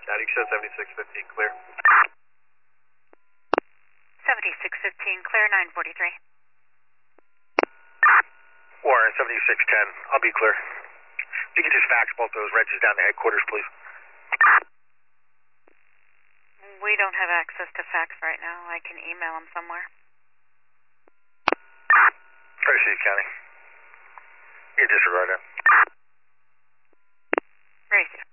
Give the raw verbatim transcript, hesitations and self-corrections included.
Static show seventy-six fifteen, clear. seventy-six fifteen, clear nine forty-three. Warren, seventy-six ten, I'll be clear. If you could just fax both those regs down to headquarters, please. We don't have access to fax right now. I can email them somewhere. Tracy County. You disregard that. Racine.